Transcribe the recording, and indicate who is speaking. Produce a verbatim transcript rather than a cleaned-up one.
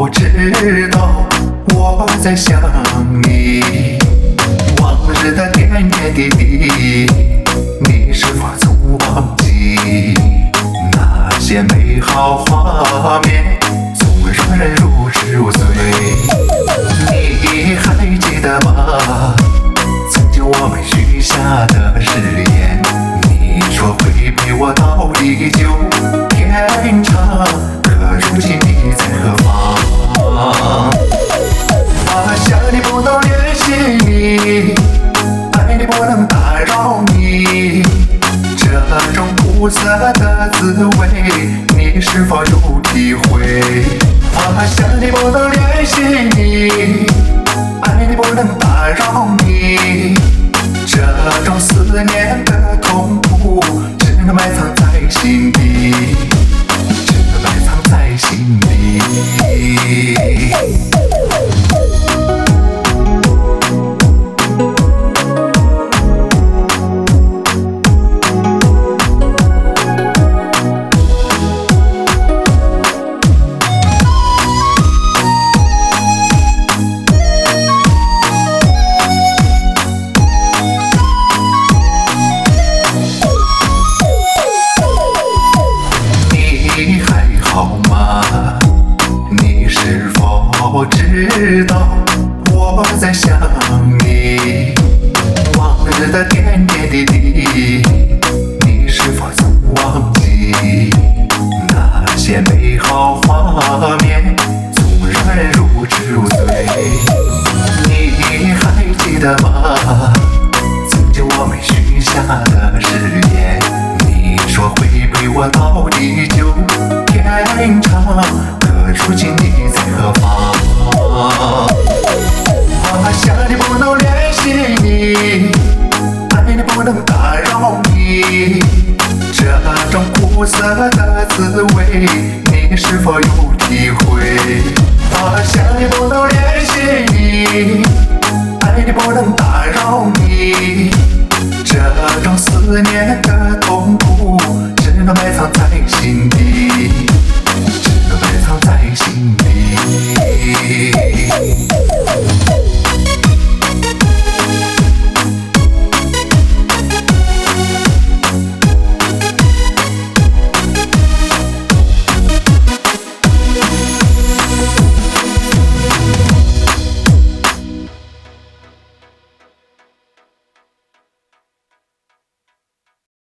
Speaker 1: 否知道我在想你？往日的点点滴滴，你是否曾忘记？那些美好画面总让人如痴如醉。你还记得吗？曾经我们许下的誓言，你说会陪我到地久天长，可如今你在何方？我想你不能联系你，爱你不能打扰你，这种苦涩的滋味，你是否有体会？我想你不能联系你，爱你不能打扰你，这种思念的痛苦，只能埋藏在心底，只能埋藏在心底。你还好吗？你是否知道我在想你？往日的点点滴滴，你是否曾忘记？那些美好画面总让人如痴如醉。你还记得吗？曾经我们许下的誓言，你说会陪我到地久天长，可如今你在何方？我想你不能联系你，爱你不能打扰你，这种苦涩的滋味，你是否有体会？我想你不能联系你，爱你不能打扰你，这种思念的痛苦，只能埋藏在心底。